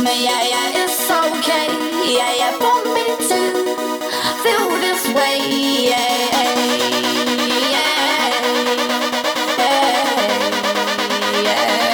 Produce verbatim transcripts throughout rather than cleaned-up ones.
me, yeah, yeah, it's okay, yeah, yeah, for me to feel this way, yeah, yeah, yeah,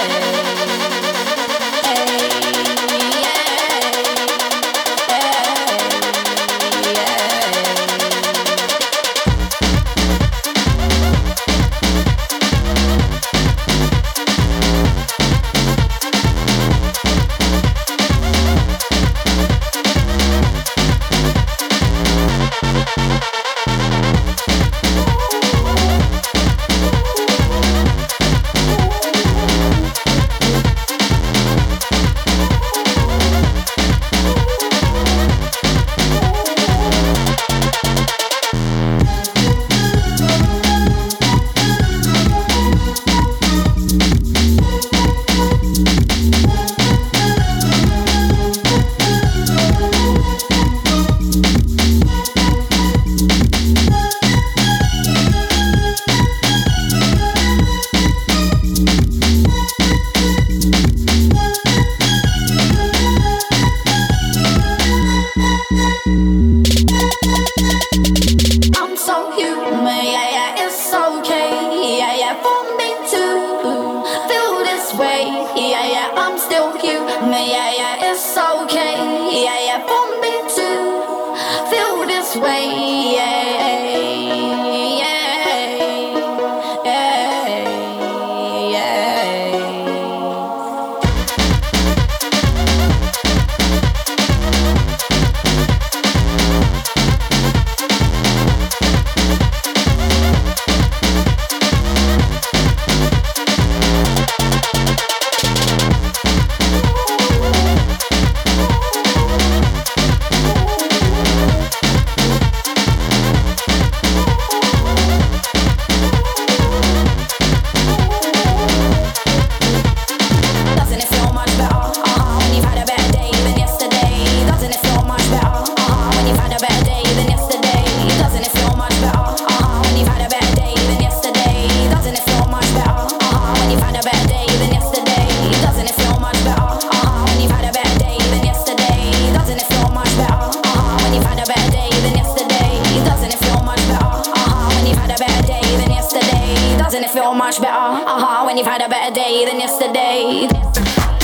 I'm so human, yeah, yeah, it's okay, yeah, yeah, for me to feel this way, yeah, yeah, I'm still human, yeah, yeah, it's okay, yeah, yeah, for me to feel this way, yeah, yeah, yeah, yeah. Doesn't it feel much better? Uh-huh, when you've had a better day than yesterday? Doesn't it feel much better? Uh-huh, when you've had a better day than yesterday? Doesn't it feel much better? Uh-huh, when you've had a better day than yesterday? Doesn't it feel much better? Uh-huh, when you've had a better day than yesterday? Doesn't it feel much better? Uh-huh, when you've had a better day than yesterday? Doesn't it feel much better? Uh-huh, when you've had a better day than yesterday? Doesn't it feel much better? Uh-huh, when you've had a better day than yesterday? Doesn't it feel much better? Uh-huh, when you've had a better day than yesterday?